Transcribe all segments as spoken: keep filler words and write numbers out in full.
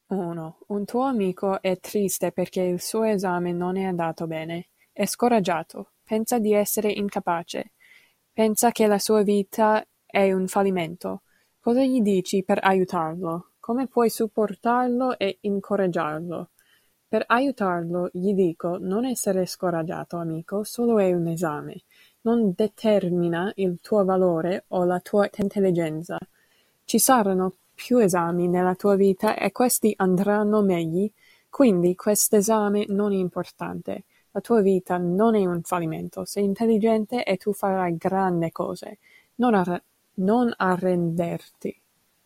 uno. Un tuo amico è triste perché il suo esame non è andato bene. È scoraggiato. Pensa di essere incapace. Pensa che la sua vita è un fallimento. Cosa gli dici per aiutarlo? Come puoi supportarlo e incoraggiarlo? Per aiutarlo gli dico: non essere scoraggiato, amico, solo è un esame. Non determina il tuo valore o la tua intelligenza. Ci saranno più esami nella tua vita e questi andranno meglio, quindi quest'esame non è importante. La tua vita non è un fallimento, sei intelligente e tu farai grandi cose. Non, arre- non arrenderti.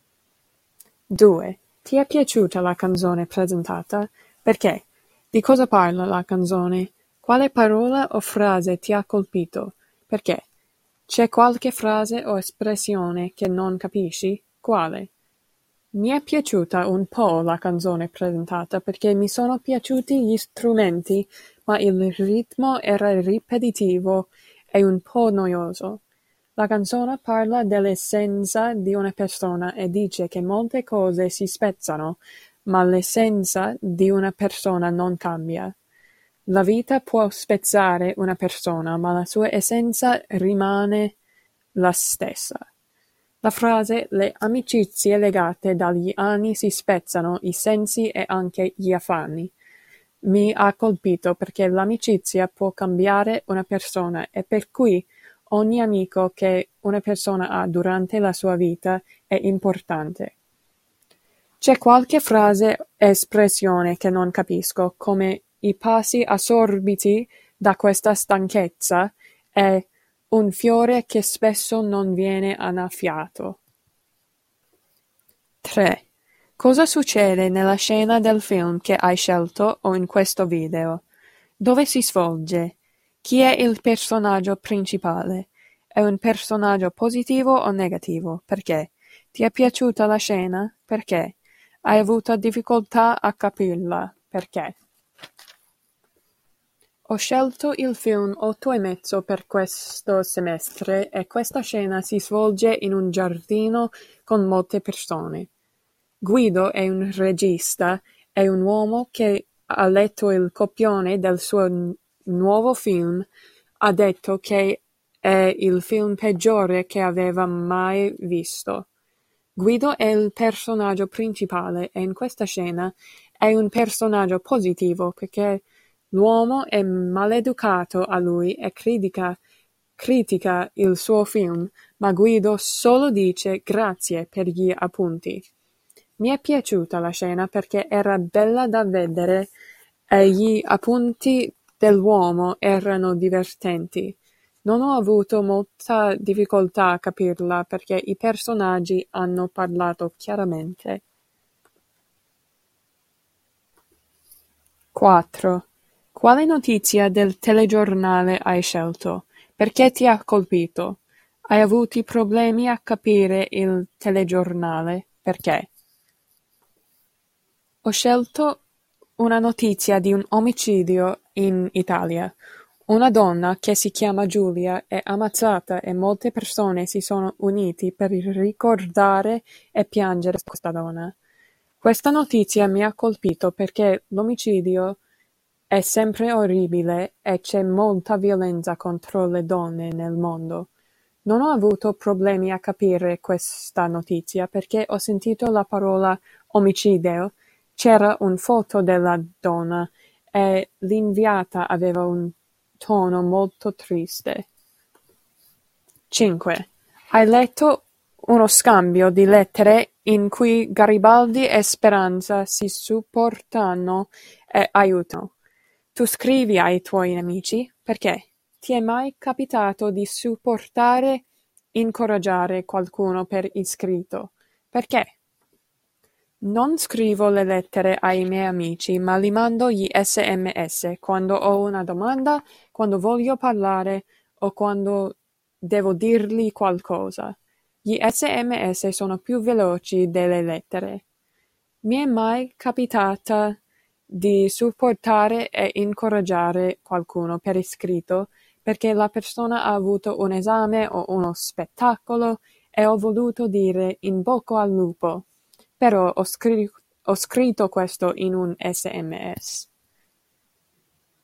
due. Ti è piaciuta la canzone presentata? Perché? Di cosa parla la canzone? Quale parola o frase ti ha colpito? Perché? C'è qualche frase o espressione che non capisci? Quale? Mi è piaciuta un po' la canzone presentata perché mi sono piaciuti gli strumenti, ma il ritmo era ripetitivo e un po' noioso. La canzone parla dell'essenza di una persona e dice che molte cose si spezzano, ma l'essenza di una persona non cambia. La vita può spezzare una persona, ma la sua essenza rimane la stessa. La frase "le amicizie legate dagli anni si spezzano, i sensi e anche gli affanni" mi ha colpito perché l'amicizia può cambiare una persona e per cui ogni amico che una persona ha durante la sua vita è importante. C'è qualche frase o espressione che non capisco, come "i passi assorbiti da questa stanchezza" e "un fiore che spesso non viene annaffiato". tre. Cosa succede nella scena del film che hai scelto o in questo video? Dove si svolge? Chi è il personaggio principale? È un personaggio positivo o negativo? Perché? Ti è piaciuta la scena? Perché? Hai avuto difficoltà a capirla? Perché? Ho scelto il film Otto e mezzo per questo semestre e questa scena si svolge in un giardino con molte persone. Guido è un regista, è un uomo che ha letto il copione del suo n- nuovo film, ha detto che è il film peggiore che aveva mai visto. Guido è il personaggio principale e in questa scena è un personaggio positivo perché l'uomo è maleducato a lui e critica, critica il suo film, ma Guido solo dice grazie per gli appunti. Mi è piaciuta la scena perché era bella da vedere e gli appunti dell'uomo erano divertenti. Non ho avuto molta difficoltà a capirla perché i personaggi hanno parlato chiaramente. quattro. Quale notizia del telegiornale hai scelto? Perché ti ha colpito? Hai avuto problemi a capire il telegiornale? Perché? Ho scelto una notizia di un omicidio in Italia. Una donna che si chiama Giulia è ammazzata e molte persone si sono uniti per ricordare e piangere questa donna. Questa notizia mi ha colpito perché l'omicidio è sempre orribile e c'è molta violenza contro le donne nel mondo. Non ho avuto problemi a capire questa notizia perché ho sentito la parola omicidio, c'era una foto della donna e l'inviata aveva un tono molto triste. cinque. Hai letto uno scambio di lettere in cui Garibaldi e Speranza si supportano e aiutano. Tu scrivi ai tuoi amici perché? Ti è mai capitato di supportare, incoraggiare qualcuno per iscritto? Perché? Non scrivo le lettere ai miei amici, ma li mando gli sms quando ho una domanda, quando voglio parlare o quando devo dirgli qualcosa. Gli sms sono più veloci delle lettere. Mi è mai capitata di supportare e incoraggiare qualcuno per iscritto perché la persona ha avuto un esame o uno spettacolo e ho voluto dire in bocca al lupo, però ho, scri- Ho scritto questo in un S M S.